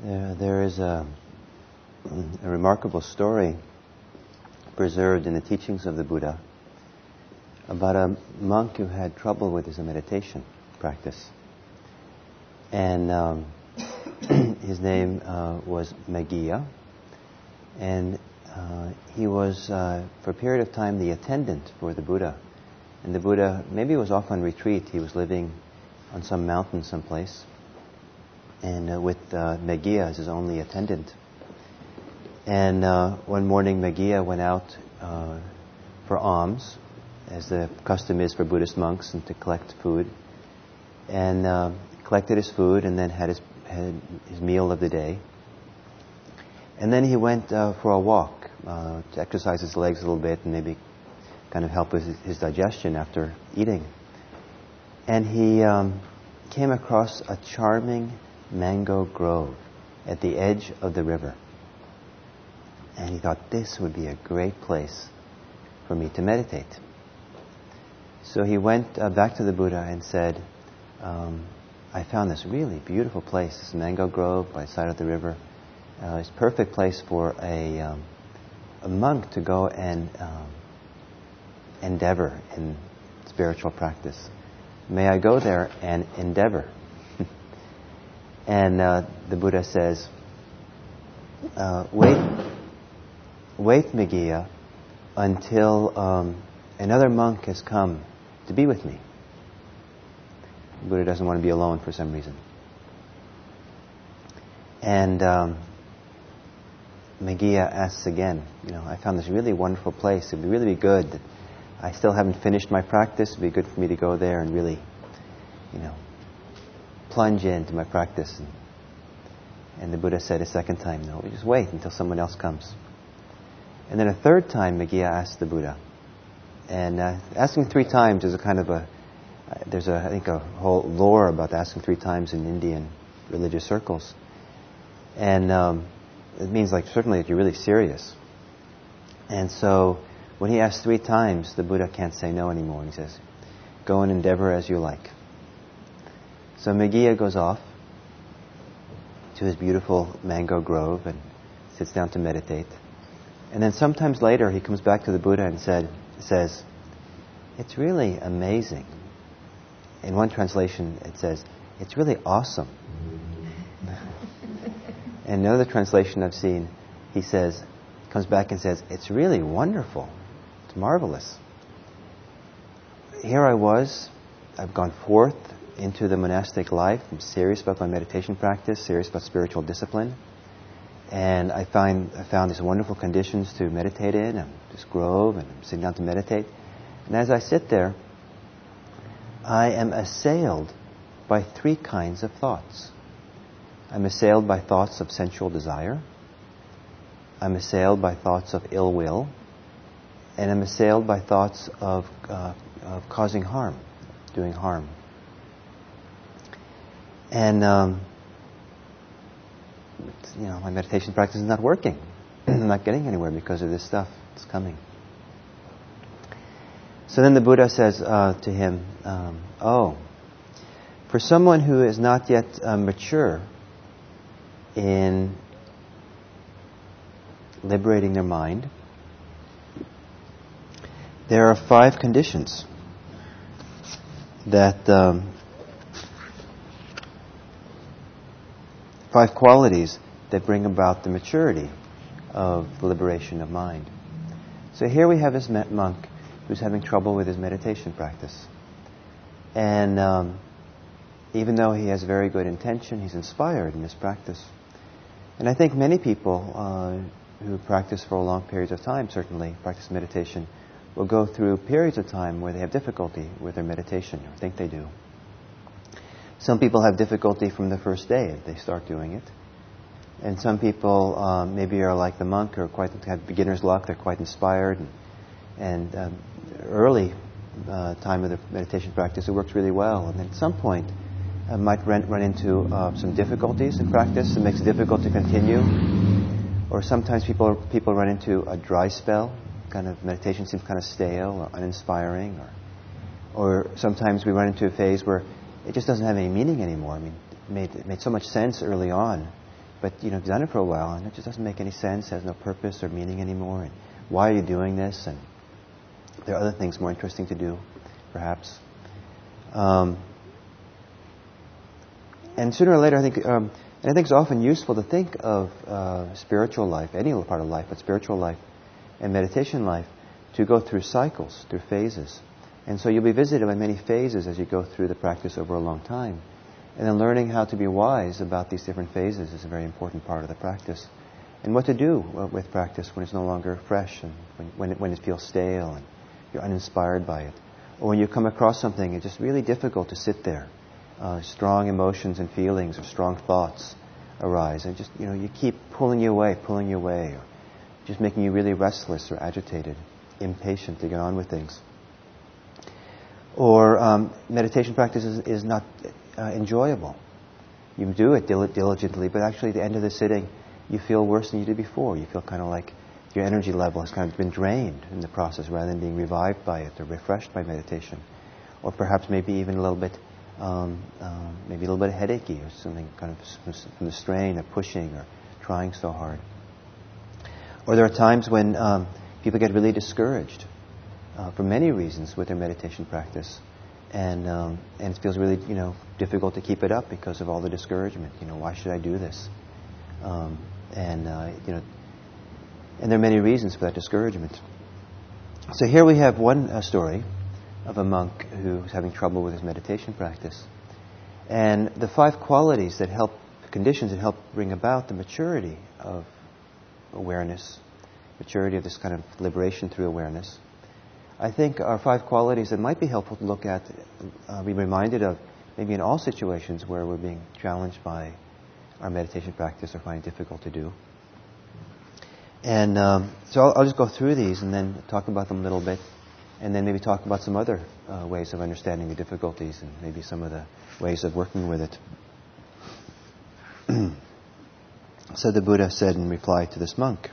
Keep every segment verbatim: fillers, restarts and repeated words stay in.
There, there is a, a remarkable story preserved in the teachings of the Buddha about a monk who had trouble with his meditation practice. And um, his name uh, was Meggiya. And uh, he was, uh, for a period of time, the attendant for the Buddha. And the Buddha, maybe was off on retreat. He was living on some mountain someplace. And uh, with uh, Meggiya as his only attendant. And uh, one morning Meggiya went out uh, for alms, as the custom is for Buddhist monks, and to collect food. And uh, collected his food and then had his, had his meal of the day. And then he went uh, for a walk uh, to exercise his legs a little bit and maybe kind of help with his digestion after eating. And he um, came across a charming mango grove at the edge of the river. And he thought, this would be a great place for me to meditate. So he went uh, back to the Buddha and said, um, I found this really beautiful place, this mango grove by the side of the river. Uh, it's a perfect place for a, um, a monk to go and um, endeavor in spiritual practice. May I go there and endeavor? And uh, the Buddha says, uh, wait, wait, Meggiya, until um, another monk has come to be with me. The Buddha doesn't want to be alone for some reason. And um, Meggiya asks again, you know, I found this really wonderful place. It would really be good. I still haven't finished my practice. It would be good for me to go there and really, you know, plunge into my practice. And, and the Buddha said a second time, no, just wait until someone else comes. And then a third time, Meggiya asked the Buddha. And uh, asking three times is a kind of a, uh, there's a, I think a whole lore about asking three times in Indian religious circles. And um, it means like certainly that you're really serious. And so when he asks three times, the Buddha can't say no anymore. And he says, go and endeavor as you like. So Meggiya goes off to his beautiful mango grove and sits down to meditate. And then sometimes later he comes back to the Buddha and said, says, it's really amazing. In one translation it says, it's really awesome. And another translation I've seen, he says, comes back and says, it's really wonderful. It's marvelous. Here I was, I've gone forth into the monastic life. I'm serious about my meditation practice, serious about spiritual discipline. And I find I found these wonderful conditions to meditate in, and this grove, and I'm sitting down to meditate. And as I sit there, I am assailed by three kinds of thoughts. I'm assailed by thoughts of sensual desire. I'm assailed by thoughts of ill will. And I'm assailed by thoughts of, uh, of causing harm, doing harm. And, um, you know, my meditation practice is not working. I'm not getting anywhere because of this stuff that's coming. So then the Buddha says uh, to him, um, oh, for someone who is not yet uh, mature in liberating their mind, there are five conditions that um, five qualities that bring about the maturity of the liberation of mind. So here we have this monk who's having trouble with his meditation practice. And um, even though he has very good intention, he's inspired in his practice. And I think many people uh, who practice for a long period of time, certainly practice meditation, will go through periods of time where they have difficulty with their meditation, or think they do. Some people have difficulty from the first day if they start doing it. And some people um, maybe are like the monk, or quite have beginner's luck, they're quite inspired. And, and um, early uh, time of the meditation practice, it works really well. And then at some point, uh, might run, run into uh, some difficulties in practice. It makes it difficult to continue. Or sometimes people people run into a dry spell. Kind of meditation seems kind of stale or uninspiring. Or, or sometimes we run into a phase where it just doesn't have any meaning anymore. I mean, it made, it made so much sense early on, but you know, you've done it for a while, and it just doesn't make any sense, has no purpose or meaning anymore. And why are you doing this? And there are other things more interesting to do, perhaps. Um, and sooner or later, I think, um, and I think it's often useful to think of uh, spiritual life, any part of life, but spiritual life and meditation life, to go through cycles, through phases. And so you'll be visited by many phases as you go through the practice over a long time. And then learning how to be wise about these different phases is a very important part of the practice. And what to do with practice when it's no longer fresh, and when, when, it, when it feels stale and you're uninspired by it. Or when you come across something, it's just really difficult to sit there. Uh, strong emotions and feelings or strong thoughts arise. And just, you know, you keep pulling you away, pulling you away. Or just making you really restless or agitated, impatient to get on with things. Or um, meditation practice is, is not uh, enjoyable. You do it dil- diligently, but actually at the end of the sitting, you feel worse than you did before. You feel kind of like your energy level has kind of been drained in the process rather than being revived by it or refreshed by meditation. Or perhaps maybe even a little bit, um, um, maybe a little bit headachy or something kind of from the strain of pushing or trying so hard. Or there are times when um, people get really discouraged uh, for many reasons with their meditation practice, and um, and it feels really, you know, difficult to keep it up because of all the discouragement. You know, why should I do this? Um, and uh, you know, and there are many reasons for that discouragement. So here we have one uh, story of a monk who's having trouble with his meditation practice, and the five qualities that help, conditions that help bring about the maturity of awareness, maturity of this kind of liberation through awareness, I think are five qualities that might be helpful to look at, uh, be reminded of, maybe in all situations where we're being challenged by our meditation practice or find it difficult to do. And um, so I'll, I'll just go through these and then talk about them a little bit, and then maybe talk about some other uh, ways of understanding the difficulties and maybe some of the ways of working with it. So the Buddha said in reply to this monk,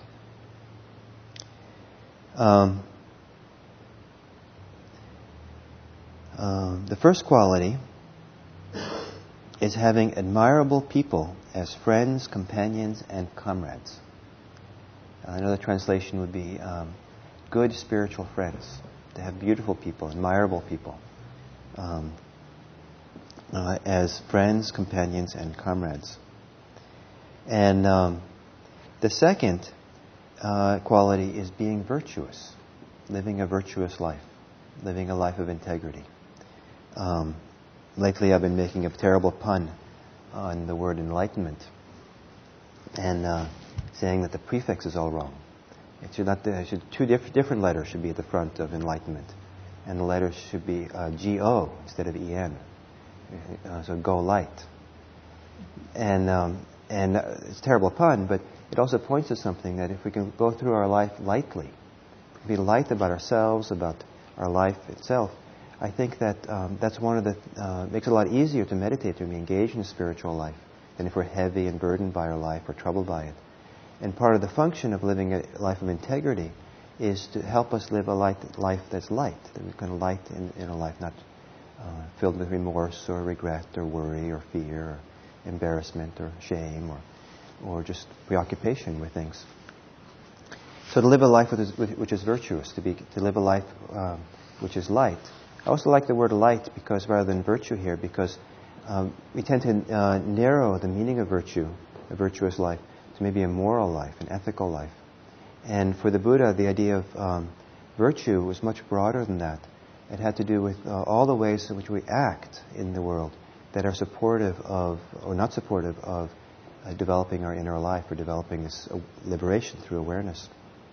um, uh, the first quality is having admirable people as friends, companions, and comrades. Uh, another translation would be um, good spiritual friends, to have beautiful people, admirable people um, uh, as friends, companions, and comrades. And um, the second uh, quality is being virtuous, living a virtuous life, living a life of integrity. Um, lately I've been making a terrible pun on the word enlightenment and uh, saying that the prefix is all wrong. It should not. It should, two diff- different letters should be at the front of enlightenment, and the letters should be uh, G O instead of E N. Uh, so go light. And um, and uh, it's a terrible pun, but it also points to something that if we can go through our life lightly, be light about ourselves, about our life itself, I think that um, that's one of the uh, makes it a lot easier to meditate when we engage in a spiritual life than if we're heavy and burdened by our life or troubled by it. And part of the function of living a life of integrity is to help us live a life, life that's light, that we're kind of light in, in a life not uh, filled with remorse or regret or worry or fear or embarrassment or shame or or just preoccupation with things. So to live a life which is, which is virtuous, to be to live a life um, which is light. I also like the word light because rather than virtue here, because um, we tend to uh, narrow the meaning of virtue, a virtuous life, to maybe a moral life, an ethical life. And for the Buddha, the idea of um, virtue was much broader than that. It had to do with uh, all the ways in which we act in the world that are supportive of, or not supportive of, uh, developing our inner life or developing this uh, liberation through awareness.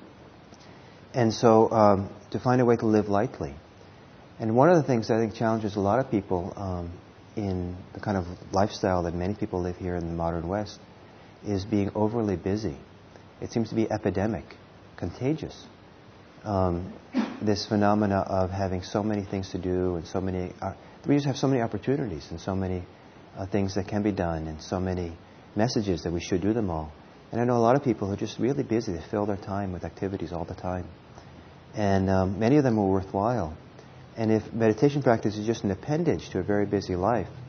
And so um, to find a way to live lightly. And one of the things that I think challenges a lot of people um, in the kind of lifestyle that many people live here in the modern West is being overly busy. It seems to be epidemic, contagious. Um, this phenomena of having so many things to do and so many, uh, we just have so many opportunities and so many uh, things that can be done and so many messages that we should do them all. And I know a lot of people who are just really busy. They fill their time with activities all the time. And um, many of them are worthwhile. And if meditation practice is just an appendage to a very busy life,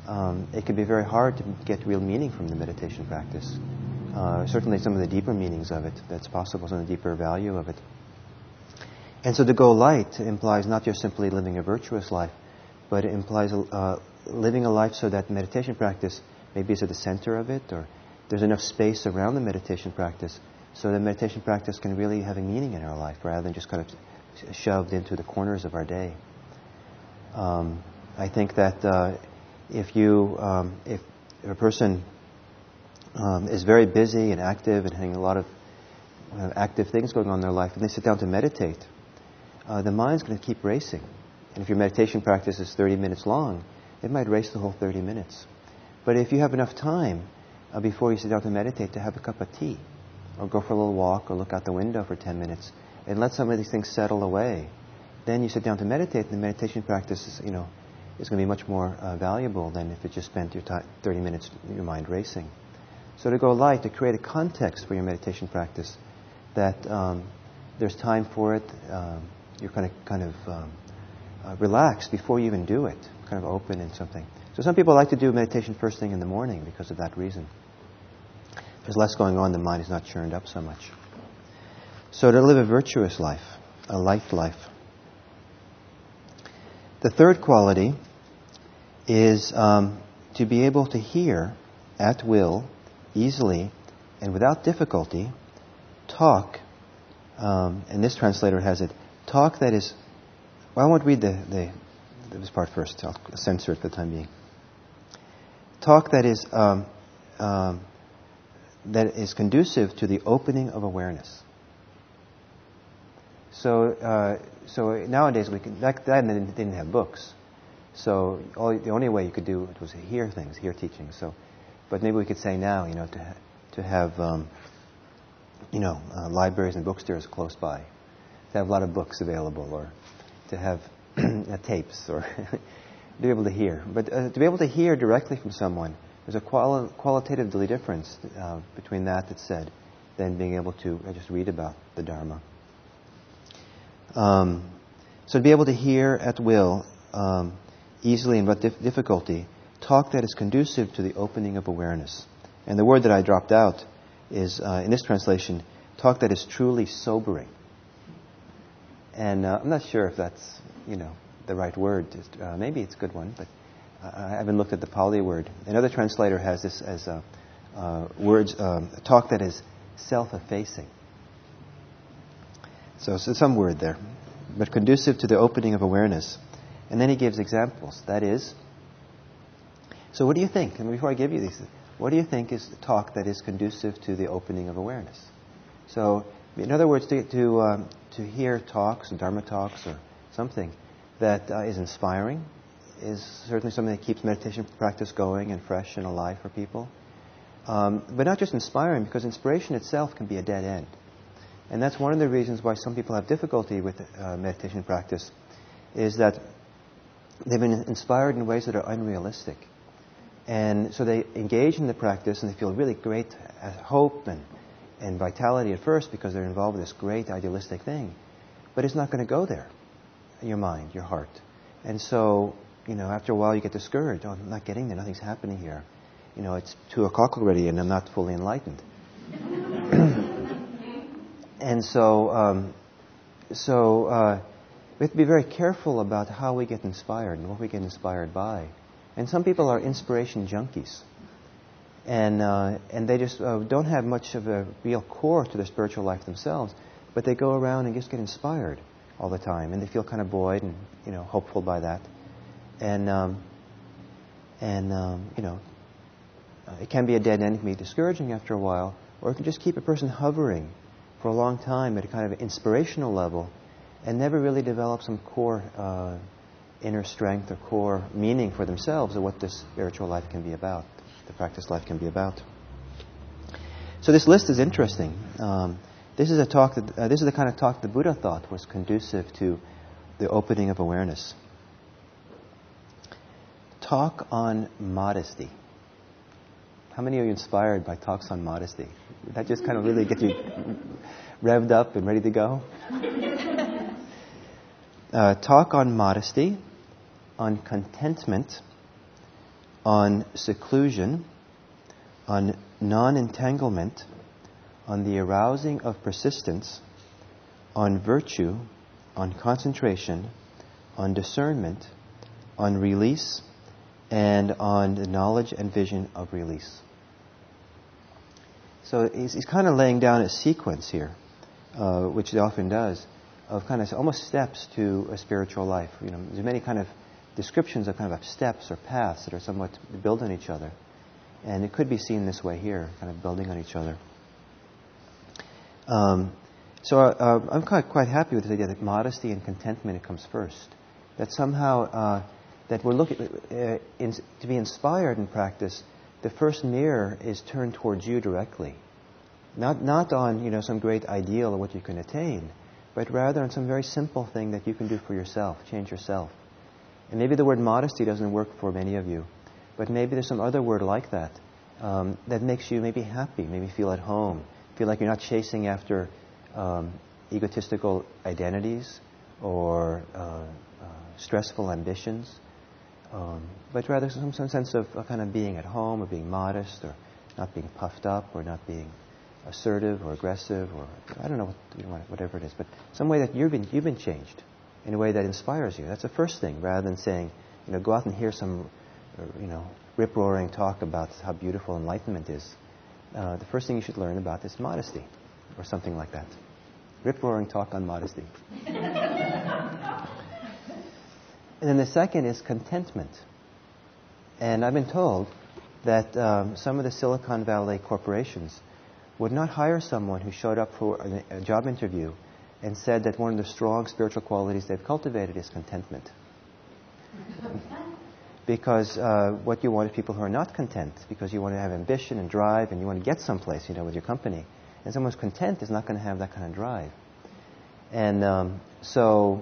um, it can be very hard to get real meaning from the meditation practice. Uh, certainly some of the deeper meanings of it, that's possible, some of the deeper value of it. And so to go light implies not just simply living a virtuous life, but it implies uh, living a life so that meditation practice maybe is at the center of it, or there's enough space around the meditation practice so that meditation practice can really have a meaning in our life rather than just kind of shoved into the corners of our day. Um, I think that uh, if you, um, if a person um, is very busy and active and having a lot of uh, active things going on in their life, and they sit down to meditate, uh, the mind's going to keep racing. And if your meditation practice is thirty minutes long, it might race the whole thirty minutes. But if you have enough time uh, before you sit down to meditate to have a cup of tea, or go for a little walk, or look out the window for ten minutes, and let some of these things settle away, then you sit down to meditate, and the meditation practice is, you know, is going to be much more uh, valuable than if you just spent your time, thirty minutes, your mind racing. So to go light, to create a context for your meditation practice, that um, there's time for it, um, you're kind of kind of um, uh, relaxed before you even do it, kind of open in something. So some people like to do meditation first thing in the morning because of that reason. There's less going on, the mind is not churned up so much. So to live a virtuous life, a light life. The third quality is um, to be able to hear at will, easily, and without difficulty, talk, um, and this translator has it, talk that is, well, I won't read the, the this part first, I'll censor it for the time being. Talk that is um, um, that is conducive to the opening of awareness. So, uh, so nowadays we can. Back then they didn't, didn't have books, so all, the only way you could do it was to hear things, hear teachings. So, but maybe we could say now, you know, to ha- to have, um, you know, uh, libraries and bookstores close by, to have a lot of books available, or to have uh, tapes, or to be able to hear. But uh, to be able to hear directly from someone, there's a quali- qualitative difference uh, between that that's said than being able to uh, just read about the Dharma. Um, so to be able to hear at will, um, easily and without dif- difficulty, talk that is conducive to the opening of awareness. And the word that I dropped out is, uh, in this translation, talk that is truly sobering. And uh, I'm not sure if that's, you know, the right word. Uh, maybe it's a good one, but I haven't looked at the Pali word. Another translator has this as uh, uh, words, um, talk that is self-effacing. So it's some word there, but conducive to the opening of awareness. And then he gives examples. That is, so what do you think? And before I give you these, what do you think is the talk that is conducive to the opening of awareness? So, in other words, to to, um, to hear talks, Dharma talks, or something that uh, is inspiring, is certainly something that keeps meditation practice going and fresh and alive for people. Um, but not just inspiring, because inspiration itself can be a dead end. And that's one of the reasons why some people have difficulty with uh, meditation practice, is that they've been inspired in ways that are unrealistic. And so they engage in the practice and they feel really great hope and, and vitality at first because they're involved with this great idealistic thing. But it's not going to go there, your mind, your heart. And so, you know, after a while you get discouraged. Oh, I'm not getting there. Nothing's happening here. You know, it's two o'clock already and I'm not fully enlightened. And so, um, so uh, we have to be very careful about how we get inspired and what we get inspired by. And some people are inspiration junkies, and uh, and they just uh, don't have much of a real core to their spiritual life themselves, but they go around and just get inspired all the time, and they feel kind of buoyed and, you know, hopeful by that, and um, and um, you know, uh, it can be a dead end, it can be discouraging after a while, or it can just keep a person hovering for a long time at a kind of inspirational level, and never really develop some core uh, inner strength or core meaning for themselves of what this spiritual life can be about, the practice life can be about. So this list is interesting. Um, this is a talk that uh, this is the kind of talk the Buddha thought was conducive to the opening of awareness. Talk on modesty. How many are you inspired by talks on modesty? Would that just kind of really get you revved up and ready to go? Uh, talk on modesty, on contentment, on seclusion, on non-entanglement, on the arousing of persistence, on virtue, on concentration, on discernment, on release, and on the knowledge and vision of release. So he's, he's kind of laying down a sequence here, uh, which he often does, of kind of almost steps to a spiritual life. You know, there's many kind of descriptions of kind of steps or paths that are somewhat built on each other. And it could be seen this way here, kind of building on each other. Um, so uh, I'm quite, quite happy with the idea that modesty and contentment comes first. That somehow, uh, that we're looking, uh, in, to be inspired in practice, the first mirror is turned towards you directly. Not, not on, you know, some great ideal of what you can attain, but rather on some very simple thing that you can do for yourself, change yourself. And maybe the word modesty doesn't work for many of you, but maybe there's some other word like that um, that makes you maybe happy, maybe feel at home, feel like you're not chasing after um, egotistical identities or uh, uh, stressful ambitions, um, but rather some, some sense of uh, kind of being at home or being modest or not being puffed up or not being assertive or aggressive or I don't know what, you know, whatever it is, but some way that you've been you've been changed in a way that inspires you. That's the first thing, rather than saying, you know, go out and hear some, you know, rip-roaring talk about how beautiful enlightenment is. Uh, the first thing you should learn about is modesty, or something like that. Rip-roaring talk on modesty. And then the second is contentment. And I've been told that um, some of the Silicon Valley corporations would not hire someone who showed up for a, a job interview and said that one of the strong spiritual qualities they've cultivated is contentment. Because uh, what you want is people who are not content, because you want to have ambition and drive and you want to get someplace, you know, with your company. And someone who's content is not going to have that kind of drive. And um, so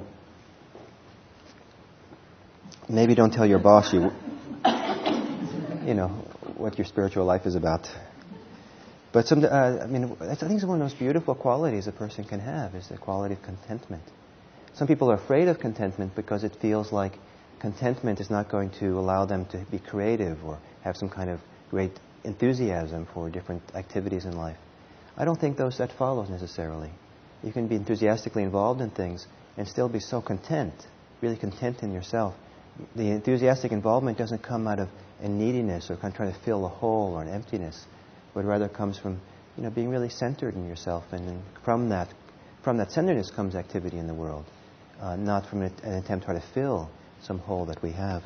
maybe don't tell your boss you, you know, what your spiritual life is about. But some, uh, I mean, I think it's one of the most beautiful qualities a person can have is the quality of contentment. Some people are afraid of contentment because it feels like contentment is not going to allow them to be creative or have some kind of great enthusiasm for different activities in life. I don't think those that follows necessarily. You can be enthusiastically involved in things and still be so content, really content in yourself. The enthusiastic involvement doesn't come out of a neediness or kind of trying to fill a hole or an emptiness, but rather comes from, you know, being really centered in yourself, and then from that, from that centeredness comes activity in the world, uh, not from an attempt to try to fill some hole that we have.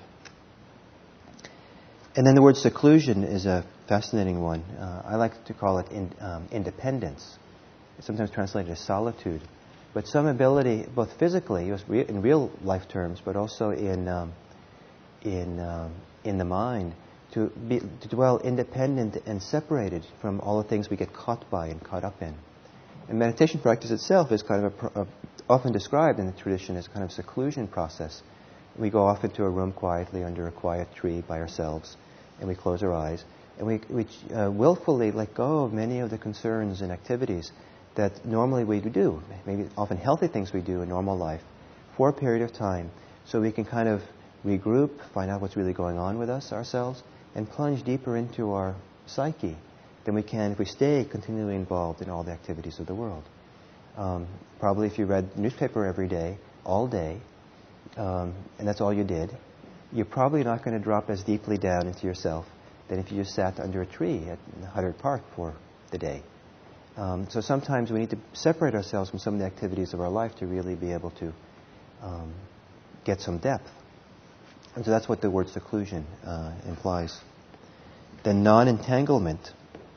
And then the word seclusion is a fascinating one. Uh, I like to call it in, um, independence. It's sometimes translated as solitude, but some ability, both physically, in real life terms, but also in um, in um, in the mind, to be to dwell independent and separated from all the things we get caught by and caught up in. And meditation practice itself is kind of a, a, often described in the tradition as kind of seclusion process. We go off into a room quietly under a quiet tree by ourselves, and we close our eyes, and we, we uh, willfully let go of many of the concerns and activities that normally we do, maybe often healthy things we do in normal life, for a period of time, so we can kind of regroup, find out what's really going on with us, ourselves, and plunge deeper into our psyche than we can if we stay continually involved in all the activities of the world. Um, probably if you read the newspaper every day, all day, um, and that's all you did, you're probably not going to drop as deeply down into yourself than if you just sat under a tree at Huddard Park for the day. Um, so sometimes we need to separate ourselves from some of the activities of our life to really be able to um, get some depth. And so that's what the word seclusion uh, implies. Then non-entanglement,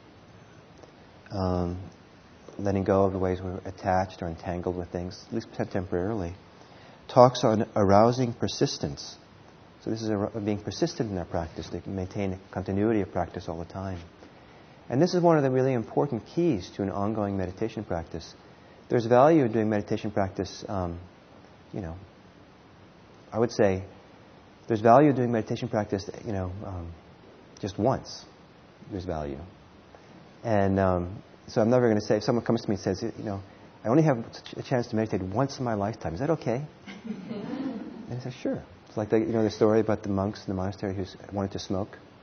um, letting go of the ways we're attached or entangled with things, at least temporarily, talks on arousing persistence. So this is a, being persistent in our practice, to maintain a continuity of practice all the time. And this is one of the really important keys to an ongoing meditation practice. There's value in doing meditation practice, um, you know, I would say there's value in doing meditation practice, you know, um, just once. There's value. And um, so I'm never going to say, if someone comes to me and says, you know, I only have a chance to meditate once in my lifetime, is that okay? And I say, sure. It's like the, you know, the story about the monks in the monastery who wanted to smoke.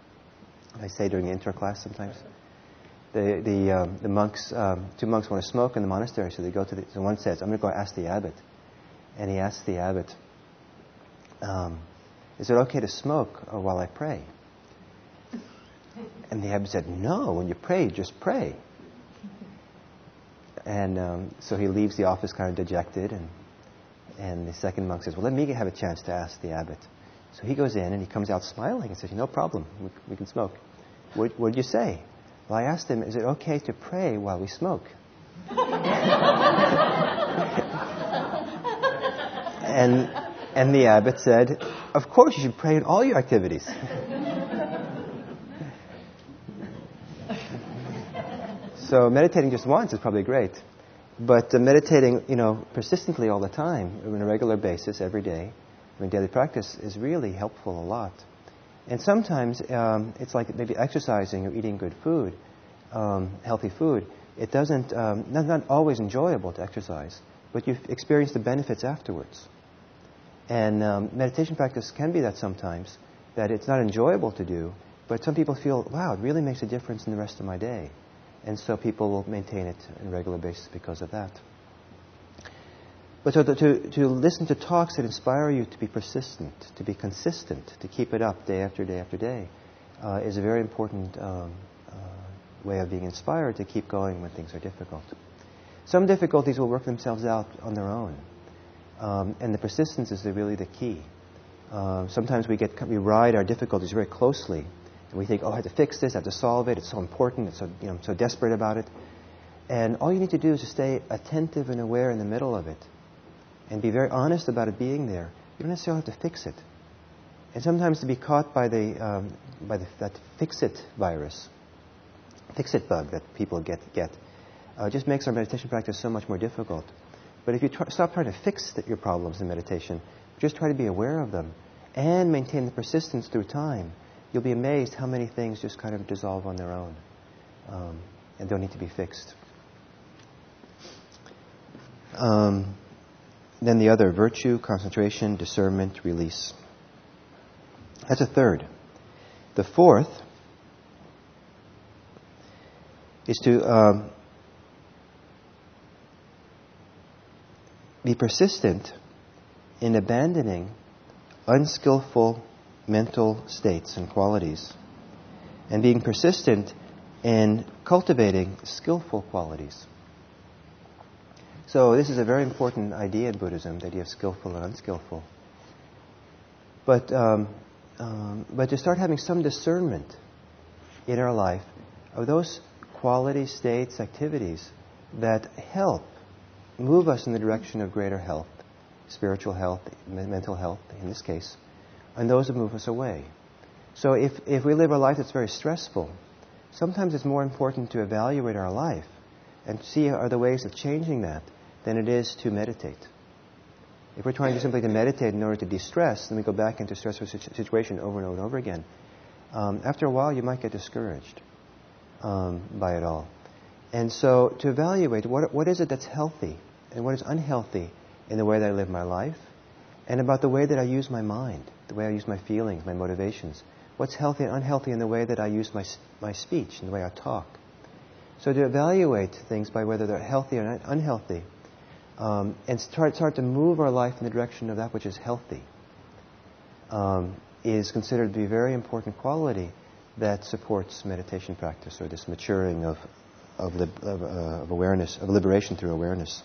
I say during the intro class sometimes. The the um, the monks, um, two monks want to smoke in the monastery, so they go to the. So one says, "I'm going to go ask the abbot," and he asks the abbot, um, "Is it okay to smoke uh, while I pray?" And the abbot said, "No, when you pray, just pray." And um, so he leaves the office kind of dejected, and and the second monk says, "Well, let me have a chance to ask the abbot." So he goes in and he comes out smiling and says, "No problem, we, we can smoke." What what did you say? Well, I asked him, "Is it okay to pray while we smoke?" and and the abbot said, "Of course, you should pray in all your activities." So meditating just once is probably great, but uh, meditating, you know, persistently all the time, on a regular basis, every day, I mean, daily practice is really helpful a lot. And sometimes um, it's like maybe exercising or eating good food, um, healthy food. It doesn't, um, not, not always enjoyable to exercise, but you experience the benefits afterwards. And um, meditation practice can be that sometimes, that it's not enjoyable to do, but some people feel, wow, it really makes a difference in the rest of my day. And so people will maintain it on a regular basis because of that. But so to, to, to listen to talks that inspire you to be persistent, to be consistent, to keep it up day after day after day, uh, is a very important um, uh, way of being inspired to keep going when things are difficult. Some difficulties will work themselves out on their own, um, and the persistence is the, really the key. Uh, sometimes we get we ride our difficulties very closely, and we think, "Oh, I have to fix this, I have to solve it. It's so important. It's so, you know, I'm so desperate about it." And all you need to do is to stay attentive and aware in the middle of it, and be very honest about it being there. You don't necessarily have to fix it. And sometimes to be caught by the um, by the, that fix-it virus, fix-it bug that people get get, uh, just makes our meditation practice so much more difficult. But if you try, stop trying to fix the, your problems in meditation, just try to be aware of them and maintain the persistence through time, you'll be amazed how many things just kind of dissolve on their own um, and don't need to be fixed. Um, Then the other, virtue, concentration, discernment, release. That's a third. The fourth is to um, be persistent in abandoning unskillful mental states and qualities, and being persistent in cultivating skillful qualities. So this is a very important idea in Buddhism, the idea of skillful and unskillful. But um, um, but to start having some discernment in our life of those qualities, states, activities that help move us in the direction of greater health, spiritual health, mental health in this case, and those that move us away. So if, if we live a life that's very stressful, sometimes it's more important to evaluate our life and see are there ways of changing that than it is to meditate. If we're trying to simply to meditate in order to de-stress, then we go back into a stressful situation over and over and over again. Um, after a while, you might get discouraged um, by it all. And so to evaluate what what is it that's healthy and what is unhealthy in the way that I live my life, and about the way that I use my mind, the way I use my feelings, my motivations. What's healthy and unhealthy in the way that I use my my speech and the way I talk. So to evaluate things by whether they're healthy or unhealthy, um, and start start to move our life in the direction of that which is healthy, um, is considered to be a very important quality that supports meditation practice, or this maturing of of, lib- of, uh, of awareness, of liberation through awareness.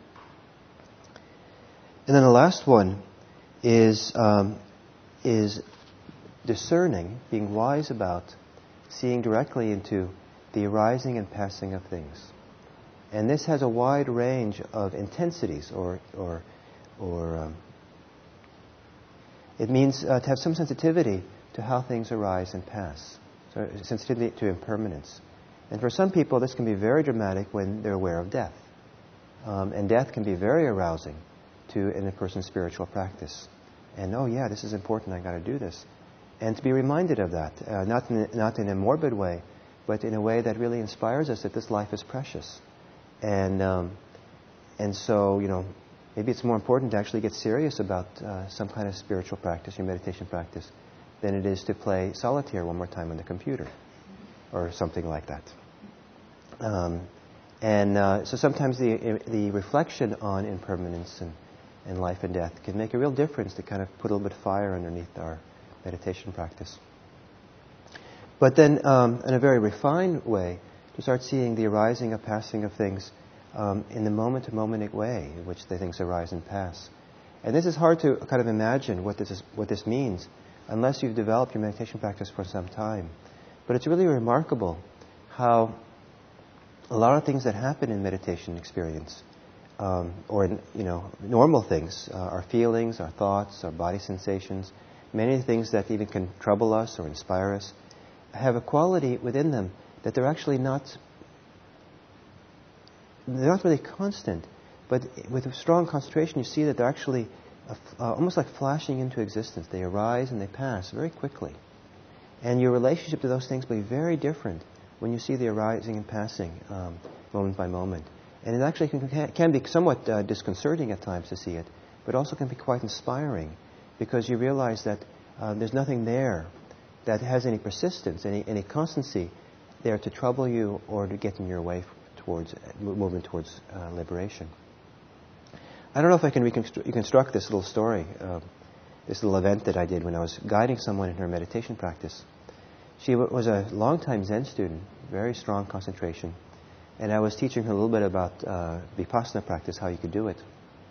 And then the last one is um, is discerning, being wise about seeing directly into the arising and passing of things. And this has a wide range of intensities, or or or um, it means uh, to have some sensitivity to how things arise and pass. So sensitivity to impermanence. And for some people, this can be very dramatic when they're aware of death. Um, and death can be very arousing to in a person's spiritual practice. And oh yeah, this is important, I got to do this. And to be reminded of that, uh, not in, not in a morbid way, but in a way that really inspires us that this life is precious. And um, and so, you know, maybe it's more important to actually get serious about uh, some kind of spiritual practice, your meditation practice, than it is to play solitaire one more time on the computer or something like that. Um, and uh, so sometimes the the reflection on impermanence and, and life and death can make a real difference to kind of put a little bit of fire underneath our meditation practice. But then, um, in a very refined way, to start seeing the arising and passing of things um, in the moment-to-moment way in which the things arise and pass. And this is hard to kind of imagine what this is, what this means unless you've developed your meditation practice for some time. But it's really remarkable how a lot of things that happen in meditation experience, um, or in, you know, normal things, uh, our feelings, our thoughts, our body sensations, many things that even can trouble us or inspire us, have a quality within them that they're actually not, they're not really constant, but with a strong concentration you see that they're actually uh, uh, almost like flashing into existence. They arise and they pass very quickly. And your relationship to those things will be very different when you see the arising and passing um, moment by moment. And it actually can, can be somewhat uh, disconcerting at times to see it, but also can be quite inspiring because you realize that uh, there's nothing there that has any persistence, any, any constancy there to trouble you or to get in your way towards moving towards uh, liberation. I don't know if I can reconstru- reconstruct this little story, uh, this little event that I did when I was guiding someone in her meditation practice. She w- was a long-time Zen student, very strong concentration, and I was teaching her a little bit about uh, Vipassana practice, how you could do it.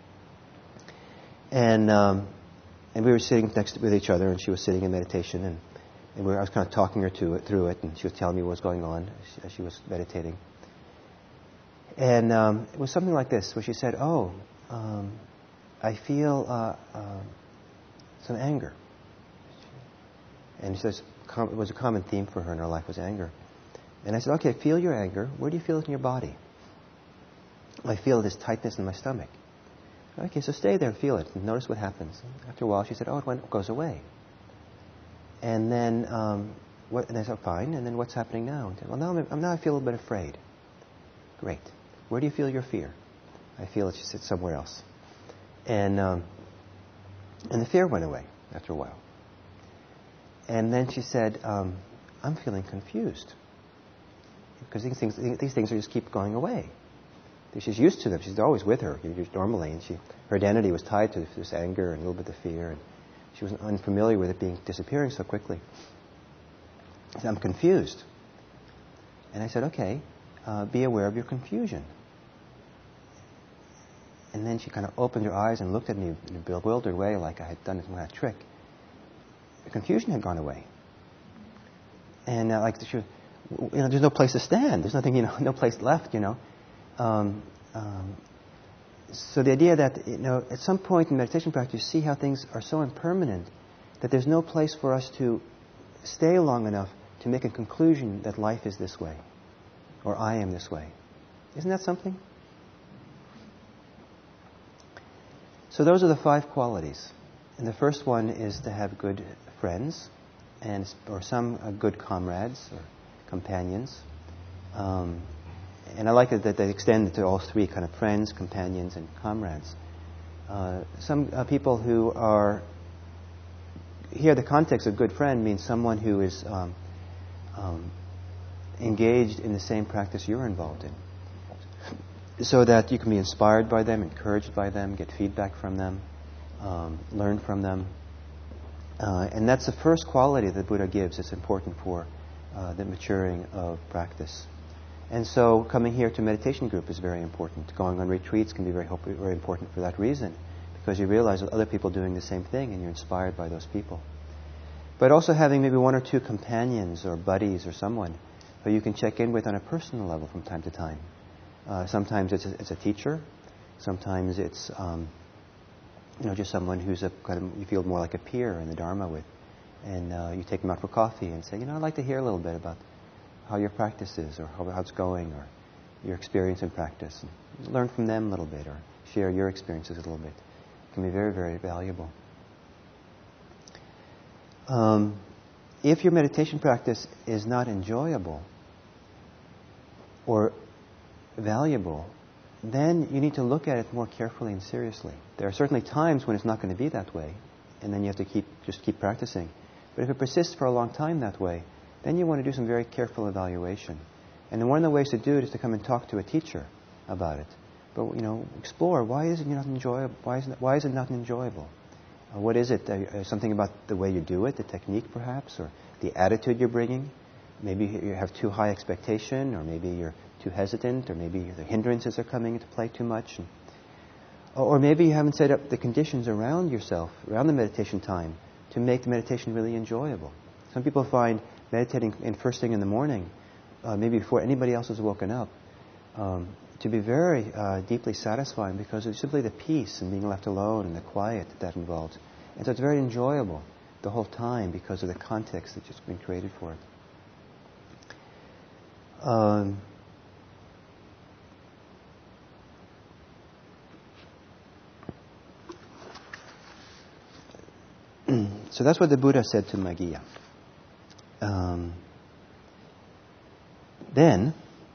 And um, and we were sitting next to, with each other, and she was sitting in meditation, and, and we were, I was kind of talking her to it, through it, and she was telling me what was going on as she, as she was meditating. And um, it was something like this, where she said, oh, um, I feel uh, uh, some anger. And she says, com- it was a common theme for her in her life was anger. And I said, okay, feel your anger. Where do you feel it in your body? I feel this tightness in my stomach. Okay, so stay there and feel it and notice what happens. After a while, she said, oh, it went, it goes away. And then, um, what, and I said, fine, and then what's happening now? Said, well, now, I'm, now I feel a little bit afraid. Great. Where do you feel your fear? I feel it, she said, somewhere else. And, um, and the fear went away after a while. And then she said, um, I'm feeling confused. Because these things, these things are just keep going away. She's used to them. She's always with her normally, and she, her identity was tied to this anger and a little bit of fear, and she was unfamiliar with it being disappearing so quickly. She said, I'm confused. And I said, okay, uh, be aware of your confusion. And then she kind of opened her eyes and looked at me in a bewildered way, like I had done some kind of trick. The confusion had gone away, and uh, like she was, you know, there's no place to stand. There's nothing, you know, no place left, you know. Um, um, so the idea that, you know, at some point in meditation practice, you see how things are so impermanent that there's no place for us to stay long enough to make a conclusion that life is this way, or I am this way. Isn't that something? So those are the five qualities. And the first one is to have good friends, and or some uh, good comrades or companions. Um, And I like it that they extend it to all three, kind of friends, companions, and comrades. Uh, some uh, people who are, here the context of good friend means someone who is um, um, engaged in the same practice you're involved in. So that you can be inspired by them, encouraged by them, get feedback from them, um, learn from them. Uh, and that's the first quality that Buddha gives. It's important for uh, the maturing of practice. And so coming here to meditation group is very important. Going on retreats can be very, very important for that reason, because you realize that other people doing the same thing and you're inspired by those people. But also having maybe one or two companions or buddies or someone who you can check in with on a personal level from time to time. Uh, sometimes it's a, it's a teacher. Sometimes it's um, you know, just someone who's a kind of, you feel more like a peer in the Dharma with. And uh, you take them out for coffee and say, you know, I'd like to hear a little bit about how your practice is, or how, how it's going, or your experience in practice. And learn from them a little bit, or share your experiences a little bit. It can be very, very valuable. Um, if your meditation practice is not enjoyable or valuable, then you need to look at it more carefully and seriously. There are certainly times when it's not going to be that way, and then you have to keep just keep practicing. But if it persists for a long time that way, then you want to do some very careful evaluation. And then one of the ways to do it is to come and talk to a teacher about it. But, you know, explore, why is it not enjoyable? Why is it, why is it not enjoyable? Uh, what is it? Uh, something about the way you do it, the technique perhaps, or the attitude you're bringing? Maybe you have too high expectation, or maybe you're too hesitant, or maybe the hindrances are coming into play too much. And, or maybe you haven't set up the conditions around yourself, around the meditation time, to make the meditation really enjoyable. Some people find meditating in first thing in the morning, uh, maybe before anybody else has woken up, um, to be very uh, deeply satisfying because it's simply the peace and being left alone and the quiet that that involves. And so it's very enjoyable the whole time because of the context that's just been created for it. Um, so that's what the Buddha said to Maggia. Um, then,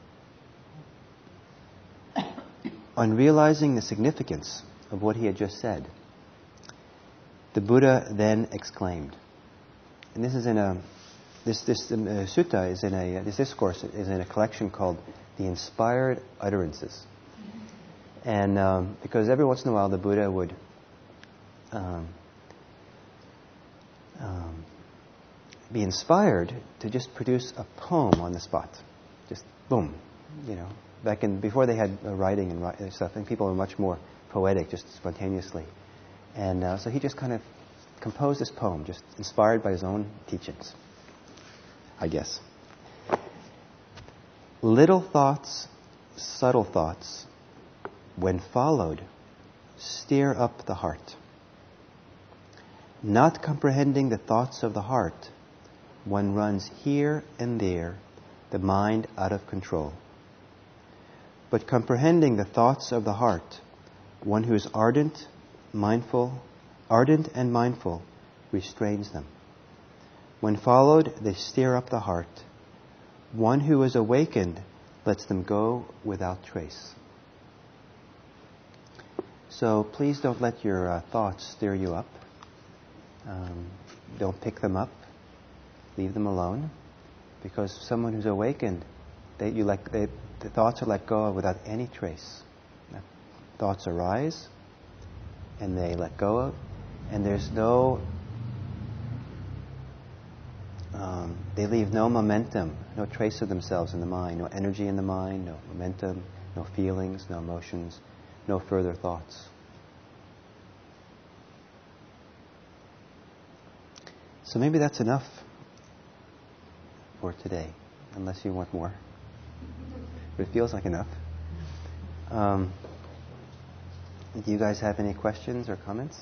on realizing the significance of what he had just said, the Buddha then exclaimed, and this is in a this this um, uh, sutta is in a uh, this discourse is in a collection called the Inspired Utterances, and um, because every once in a while the Buddha would um, um, be inspired to just produce a poem on the spot, just boom, you know. Back in before they had uh, writing and uh, stuff, and people were much more poetic, just spontaneously. And uh, so he just kind of composed this poem, just inspired by his own teachings, I guess. Little thoughts, subtle thoughts, when followed, stir up the heart. Not comprehending the thoughts of the heart, one runs here and there, the mind out of control. But comprehending the thoughts of the heart, one who is ardent, mindful, ardent and mindful, restrains them. When followed, they stir up the heart. One who is awakened lets them go without trace. So please don't let your uh, thoughts stir you up. Um, don't pick them up. Leave them alone. Because someone who's awakened, they, you let, they, the thoughts are let go of without any trace. Thoughts arise, and they let go of, and there's no, um, they leave no momentum, no trace of themselves in the mind, no energy in the mind, no momentum, no feelings, no emotions, no further thoughts. So maybe that's enough for today, unless you want more. But it feels like enough. Um, do you guys have any questions or comments?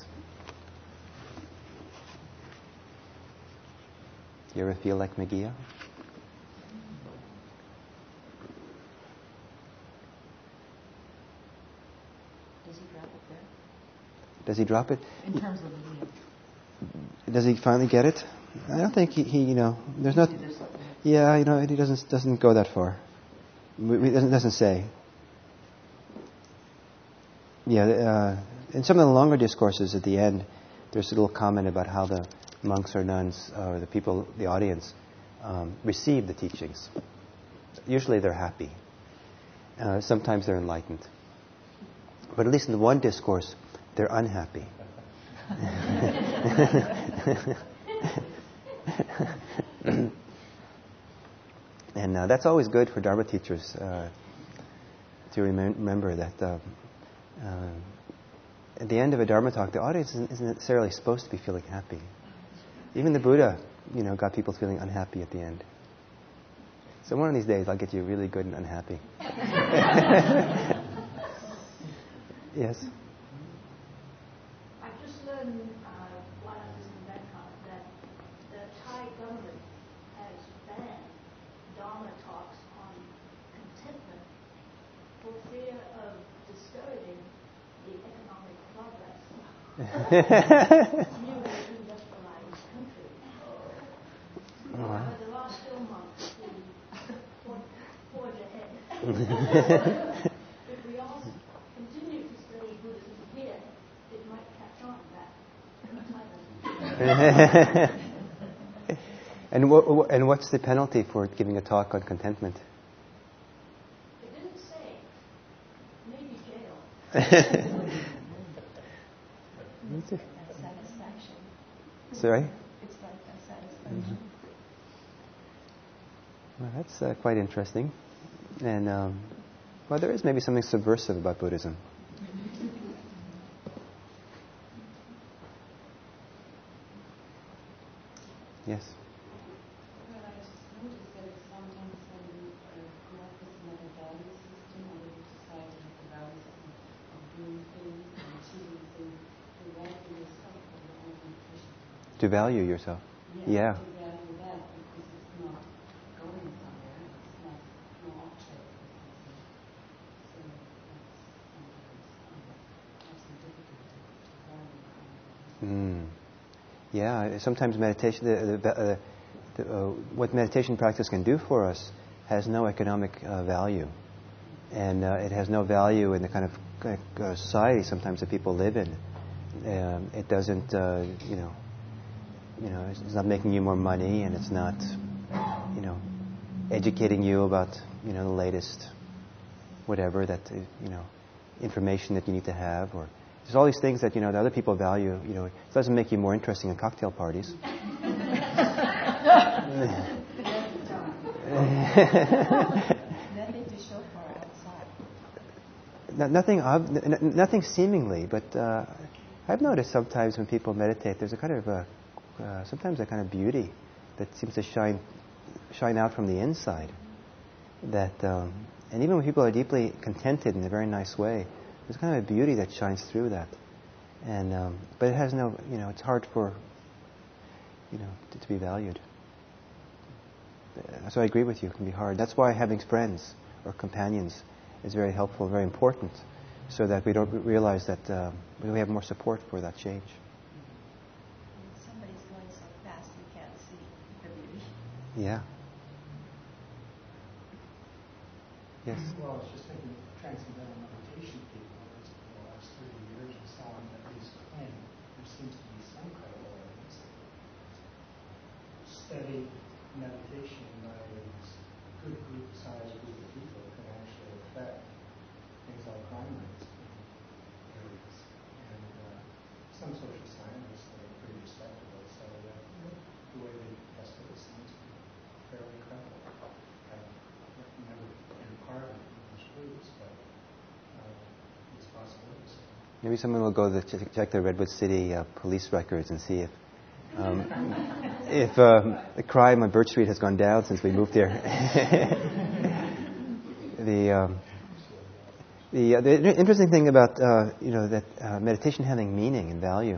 Do you ever feel like Maggia? Does he drop it there? Does he drop it? In terms of Maggia. Does he finally get it? I don't think he, he you know, there's not. Yeah, you know, he doesn't doesn't go that far. It doesn't, doesn't say. Yeah, uh, in some of the longer discourses at the end, there's a little comment about how the monks or nuns, or the people, the audience, um, receive the teachings. Usually they're happy. Uh, sometimes they're enlightened. But at least in the one discourse, they're unhappy. And uh, that's always good for Dharma teachers uh, to remem- remember that uh, uh, at the end of a Dharma talk, the audience isn't, isn't necessarily supposed to be feeling happy. Even the Buddha, you know, got people feeling unhappy at the end. So one of these days, I'll get you really good and unhappy. Yes. I just learned uh, while I was in Bangkok that the Thai government has banned Dharma talks on contentment for fear of discouraging the economic progress of newly industrialized country. Wow. Uh, there are still monks who forge ahead. If we all continue to study Buddhism here, it might catch on back in Thailand. And what, and what's the penalty for giving a talk on contentment? It didn't say. Maybe jail. It's like that satisfaction. Sorry? It's like that satisfaction. Well, that's uh, quite interesting. And, um, well, there is maybe something subversive about Buddhism. Yes? Well, I just noticed that sometimes when you uh, practice another value system or the society has a value system of doing things and achieving things, to value yourself for your own nutrition. To value yourself. Yeah. To value that because it's not going somewhere, it's not no object. So that's sometimes um, have some difficulty to value. Mm. Yeah, sometimes meditation, the, the, uh, the, uh, what meditation practice can do for us has no economic uh, value. And uh, it has no value in the kind of uh, society sometimes that people live in. Um, it doesn't, uh, you know, you know, it's, it's not making you more money, and it's not, you know, educating you about, you know, the latest whatever that, uh, you know, information that you need to have, or there's all these things that, you know, that other people value. You know, it doesn't make you more interesting in cocktail parties. Nothing to show for outside. No, nothing, ob- n- nothing seemingly, but uh, I've noticed sometimes when people meditate, there's a kind of a, uh, sometimes a kind of beauty that seems to shine, shine out from the inside. That, um, and even when people are deeply contented in a very nice way, there's kind of a beauty that shines through that. And um, but it has no, you know, it's hard for, you know, to, to be valued. Uh, so I agree with you, it can be hard. That's why having friends or companions is very helpful, very important, so that we don't realize that uh, we have more support for that change. When somebody's going so fast, you can't see the beauty. Yeah. Yes. Well, I was just thinking of transcendental meditation people over the last thirty years and so on that these claim there seems to be some credible evidence that steady meditation by a good group size group of people can actually affect things like crime rates in areas. And uh, some social scientists that are pretty respectable say that the way they tested it seems to be fairly credible. I've never been part of those groups, but uh, it's possible. Maybe someone will go to ch- check the Redwood City uh, police records and see if um, if um, the crime on Birch Street has gone down since we moved here. the um, the, uh, the interesting thing about uh, you know that uh, meditation having meaning and value.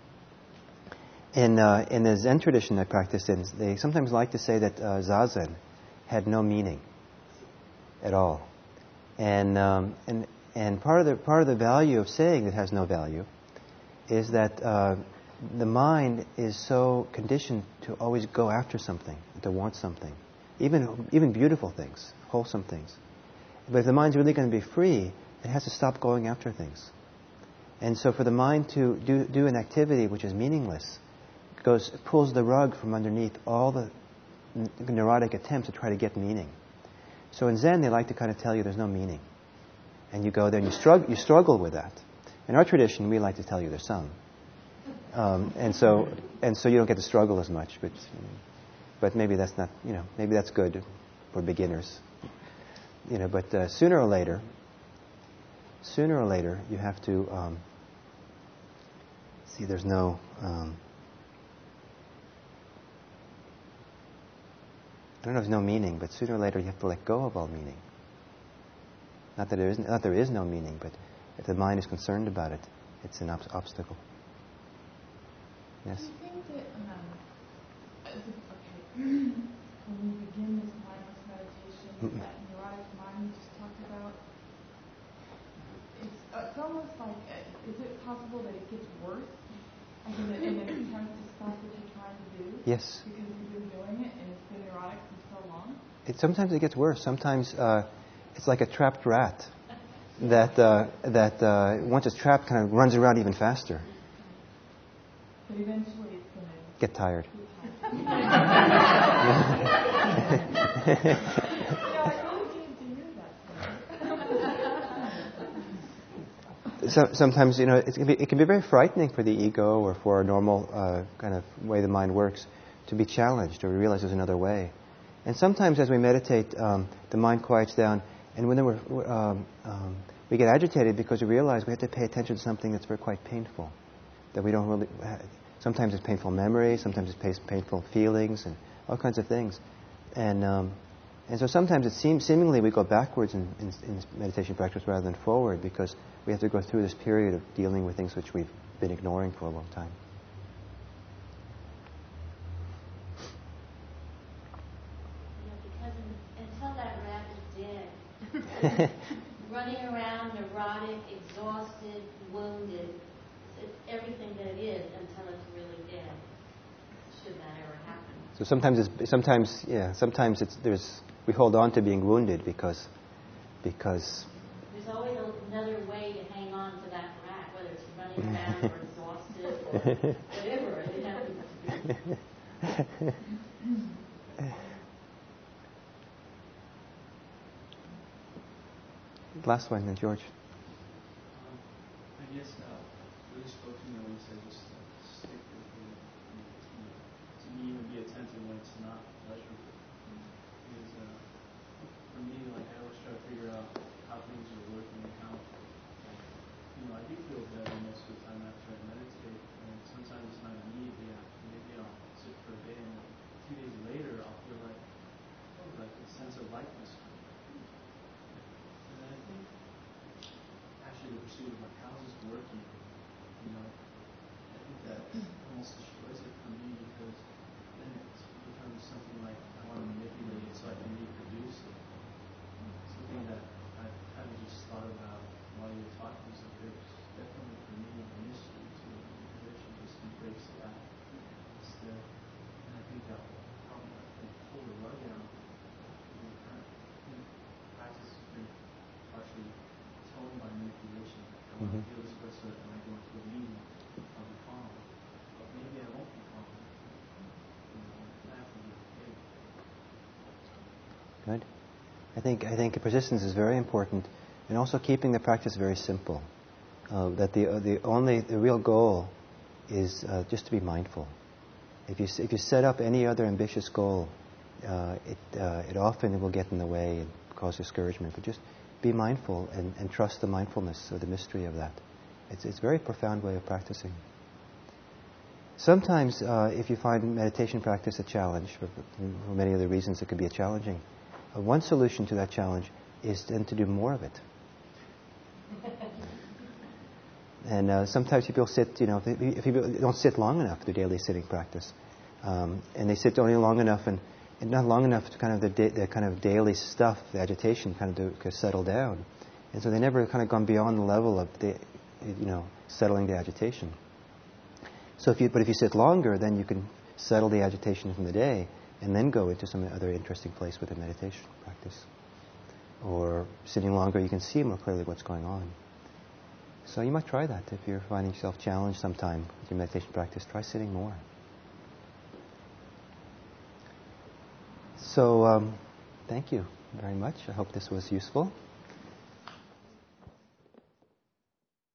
In uh, in the Zen tradition I practice in, they sometimes like to say that uh, Zazen had no meaning at all, and um, and and part of the part of the value of saying it has no value is that uh, the mind is so conditioned to always go after something, to want something, even even beautiful things, wholesome things. But if the mind's really going to be free, it has to stop going after things. And so, for the mind to do do an activity which is meaningless, goes pulls the rug from underneath all the n- neurotic attempts to try to get meaning. So in Zen, they like to kind of tell you there's no meaning. And you go there and you, strugg- you struggle with that. In our tradition, we like to tell you there's some. Um, and so and so you don't get to struggle as much. But but maybe that's not, you know, maybe that's good for beginners. You know, but uh, sooner or later, sooner or later, you have to um, see there's no... Um, I don't know if there's no meaning, but sooner or later you have to let go of all meaning. Not that there is, not there is no meaning, but if the mind is concerned about it, it's an ob- obstacle. Yes? Do you think that, um, as a, okay, when we begin this mindless meditation, Mm-mm. that neurotic mind you just talked about, it's, uh, it's almost like, uh, is it possible that it gets worse? As in the, in the attempt to stop what you're trying to do? Yes. Because you've been doing it and it's been neurotic for so long? It, sometimes it gets worse. Sometimes uh, it's like a trapped rat that uh, that uh, once it's trapped, kind of runs around even faster. But eventually it's going to Get tired. get tired. So, sometimes, you know, it can, be, it can be very frightening for the ego or for our normal uh, kind of way the mind works to be challenged or realize there's another way. And sometimes as we meditate, um, the mind quiets down, and when we're, um, um, we get agitated because we realize we have to pay attention to something that's very quite painful, that we don't really... Sometimes it's painful memories, sometimes it's painful feelings, and all kinds of things. And um, and so sometimes it seems seemingly we go backwards in, in, in meditation practice rather than forward, because we have to go through this period of dealing with things which we've been ignoring for a long time. Because until that rat is dead, running around neurotic, exhausted, wounded, it's everything that it is until it's really dead. Should that ever happen? So sometimes, it's, sometimes, yeah, sometimes it's there's we hold on to being wounded because because. There's always another way to hang on to that rat, whether it's running around or exhausted or whatever it happens to be. Last one, then, George. Um, I guess uh, really spoke to me when you said just uh, stick with the, you know, to me, and be attentive when it's not pleasurable. Because uh, for me, like I always try to figure out how things are working and how, like, you know, I do feel better most of the time after I meditate, and sometimes it's not immediately after. Maybe I'll sit for a day, and like, a few days later, I'll feel like, oh, like a sense of lightness. And I think actually the pursuit of like how's this working, you know, I think that almost destroys it for me, because then it becomes something like I want to manipulate it so I can reproduce it. Something that I've kind of just thought about while you were talking, so there's definitely for me a mystery to it, manipulation, just embrace that instead. And I think that will help me pull the rug out. Practice has been partially toned by manipulation. I want Mm-hmm. to feel this way so that when I go into a meeting, I'll be calm. But maybe I won't be calm. You know, I have to be okay. Good. I think I think persistence is very important, and also keeping the practice very simple. Uh, that the uh, the only the real goal is uh, just to be mindful. If you if you set up any other ambitious goal, uh, it uh, it often will get in the way and cause discouragement. But just be mindful and, and trust the mindfulness or the mystery of that. It's it's a very profound way of practicing. Sometimes, uh, if you find meditation practice a challenge, for, for many other reasons it could be a challenging, uh, one solution to that challenge is then to do more of it. And uh, sometimes people sit, you know, if, if people don't sit long enough, their daily sitting practice, um, and they sit only long enough, and, and not long enough to kind of the, da- the kind of daily stuff, the agitation, kind of to, to settle down, and so they never kind of gone beyond the level of the, you know, settling the agitation. So if you, but if you sit longer, then you can settle the agitation from the day, and then go into some other interesting place with a meditation practice. Or sitting longer, you can see more clearly what's going on. So you might try that if you're finding yourself challenged sometime with your meditation practice. Try sitting more. So um, thank you very much. I hope this was useful.